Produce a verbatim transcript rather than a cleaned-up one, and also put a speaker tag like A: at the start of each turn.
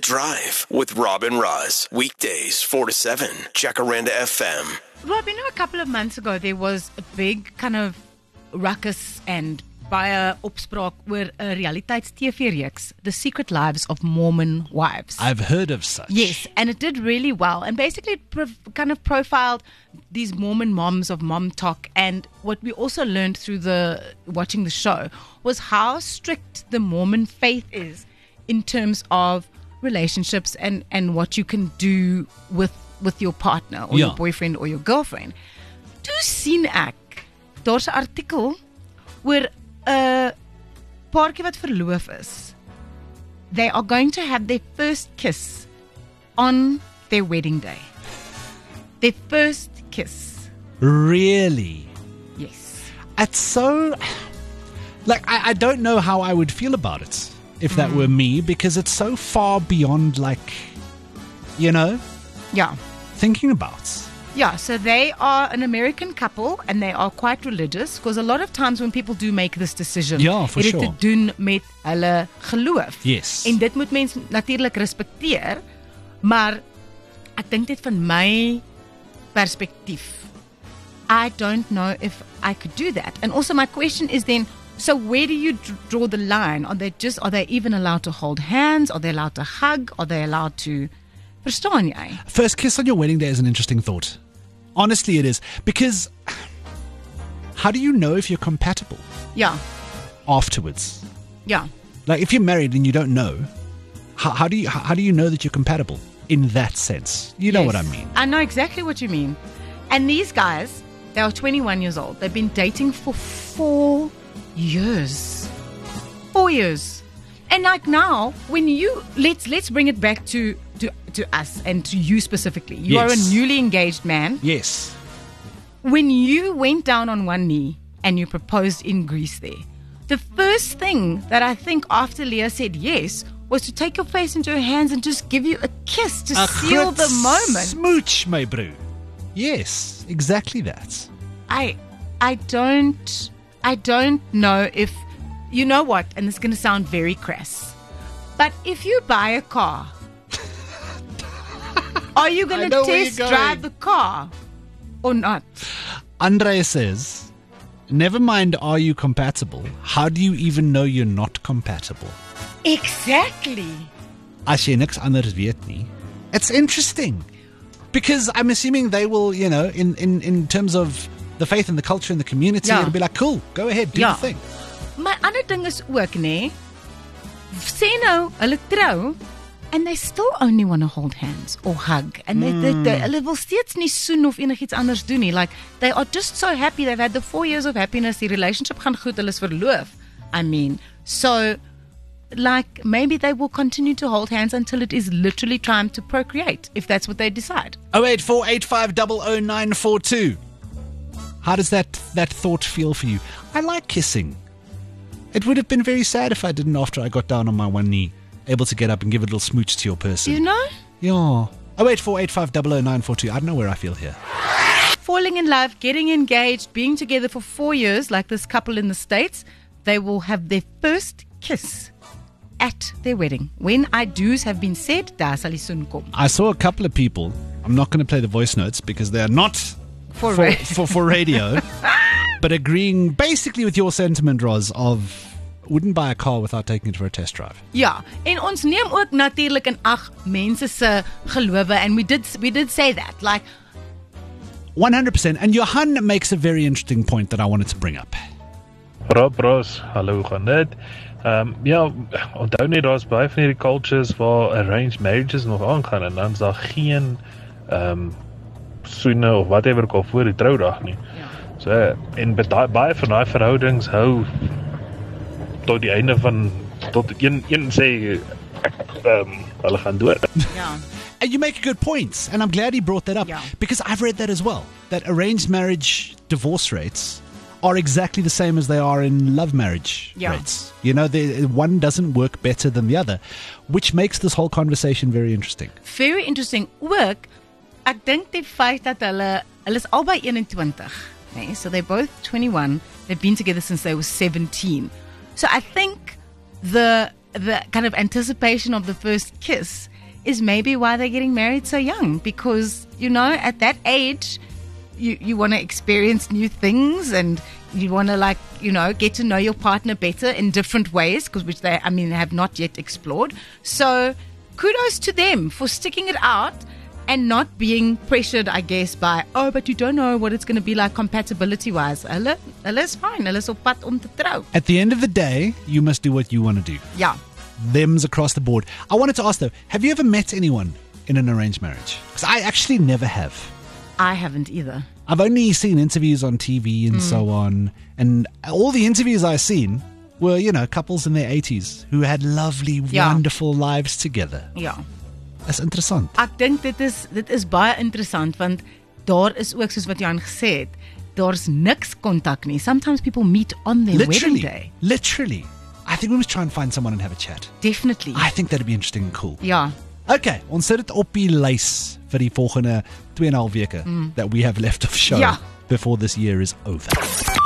A: Drive with Rob and Roz. Weekdays, four to seven. Jacaranda F M.
B: Rob, you know, a couple of months ago, there was a big kind of ruckus and baie opspraak oor 'n realiteits-T V reeks, The Secret Lives of Mormon Wives.
C: I've heard of such.
B: Yes, and it did really well. And basically it prov- kind of profiled these Mormon moms of Mom Talk. And what we also learned through the watching the show was how strict the Mormon faith is in terms of relationships and, and what you can do with with your partner or
C: Ja.
B: your boyfriend or your girlfriend. Toe sien ek, daar's 'n artikel oor 'n paartjie wat verloof is. They are going to have their first kiss on their wedding day. Their first kiss.
C: Really?
B: Yes.
C: It's so... Like, I, I don't know how I would feel about it if that were me, because it's so far beyond, like, you know,
B: Yeah.
C: thinking about.
B: Yeah, so they are an American couple and they are quite religious, because a lot of times when people do make this decision,
C: Ja, for
B: het dit
C: sure.
B: te doen met hulle geloof.
C: Yes.
B: En dit moet mens natuurlik respekteer, maar ek dink dit van my perspektief, I don't know if I could do that. And also my question is then, so where do you d- draw the line? Are they just, are they even allowed to hold hands? Are they allowed to hug? Are they allowed to, verstaan jy?
C: First kiss on your wedding day is an interesting thought. Honestly, it is. Because how do you know if you're compatible
B: Ja,
C: afterwards?
B: ja.
C: Like, if you're married and you don't know, how, how do you how, how do you know that you're compatible in that sense? You know
B: Yes.
C: what I mean.
B: I know exactly what you mean. And these guys, they are twenty-one years old. They've been dating for four years. Four years. And like now, when you let's let's bring it back to to, to us and to you specifically. You are a
C: Yes.
B: newly engaged man.
C: Yes.
B: When you went down on one knee and you proposed in Greece there, the first thing that I think after Leah said yes was to take your face into her hands and just give you a kiss to
C: A
B: seal
C: groot
B: the moment.
C: smooch, my bro. Yes, exactly that.
B: I I don't I don't know if you know what, and it's going to sound very crass, but if you buy a car, are you
C: I
B: going to
C: know where
B: test
C: you're
B: drive
C: going.
B: the car or not?
C: Andre says, never mind are you compatible, how do you even know you're not compatible?
B: Exactly.
C: As jy niks anders weet nie. It's interesting. Because I'm assuming they will, you know, in, in, in terms of the faith and the culture and the community,
B: Ja.
C: it'll be like, cool, go ahead, do
B: Ja.
C: the thing.
B: My ander ding is ook, nê, sê nou, hulle trou, and they still only want to hold hands or hug. And they, they, they, hulle wil steeds nie soen of enigiets anders doen nie. Like, they are just so happy. They've had the four years of happiness. Die relationship gaan goed. Hulle is verloof. I mean, so, like, maybe they will continue to hold hands until it is literally time to procreate, if that's what they decide.
C: oh eight four eight five zero zero nine four two. How does that, that thought feel for you? I like kissing. It would have been very sad if I didn't after I got down on my one knee, able to get up and give a little smooch to your person.
B: You know?
C: Yeah. oh eight four eight five zero zero nine four two. I don't know where I feel here.
B: Falling in love, getting engaged, being together for four years, like this couple in the States, they will have their first kiss at their wedding. When I do's have been said, daar sal die soen kom.
C: I saw a couple of people, I'm not going to play the voice notes because they are not
B: For
C: for,
B: radio.
C: for, for radio, but agreeing basically with your sentiment, Roz, of wouldn't buy a car without taking it for a test drive.
B: Ja, en ons neem ook natuurlik in ag mense se gelowe, and we did we did say that. Like,
C: one hundred percent. And Johan makes a very interesting point that I wanted to bring up.
D: Rob, Ross, hallo, hoe gaan dit? Um, ja, onthou net, daar's baie van hierdie cultures waar arranged marriages nog aangaan en dan is daar geen um, soene of whatever ook al voor die troudag nie.
B: ja.
D: So, en baie, baie van daai verhoudings hou tot die einde van, tot een, een sê, um, hulle gaan dood.
B: Ja.
C: And you make a good point, and I'm glad he brought that up,
B: Yeah.
C: because I've read that as well, that arranged marriage divorce rates are exactly the same as they are in love marriage
B: Yeah.
C: rates. You know, the, one doesn't work better than the other, which makes this whole conversation very interesting.
B: Very interesting. Ook, ek dink die feit dat hulle, hulle is albei eenentwintig. Okay? So they're both twenty-one. They've been together since they were seventeen. So I think the the kind of anticipation of the first kiss is maybe why they're getting married so young, because, you know, at that age, you, you want to experience new things, and you want to, like, you know, get to know your partner better in different ways, because which they, I mean, have not yet explored. So kudos to them for sticking it out and not being pressured, I guess, by, oh, but you don't know what it's going to be like compatibility-wise. Hulle, hulle is fine. Hulle is op pad om te trou.
C: At the end of the day, you must do what you want to do.
B: Yeah.
C: Them's across the board. I wanted to ask, though, have you ever met anyone in an arranged marriage? Because I actually never have.
B: I haven't either.
C: I've only seen interviews on T V and mm. so on. And all the interviews I've seen were, you know, couples in their eighties who had lovely,
B: Ja.
C: wonderful lives together.
B: Ja.
C: That's interessant.
B: Ek dink dit is dit is baie interessant, want daar is ook, soos wat Jan gesê het, daar's niks kontak nie. Sometimes people meet on their
C: Literally.
B: wedding day.
C: Literally. I think we must try and find someone and have a chat.
B: Definitely.
C: I think that'd be interesting and cool.
B: Ja.
C: Okay, ons sit dit op die lys vir die volgende twee en 'n half weke mm. that we have left of show
B: Ja.
C: before this year is over.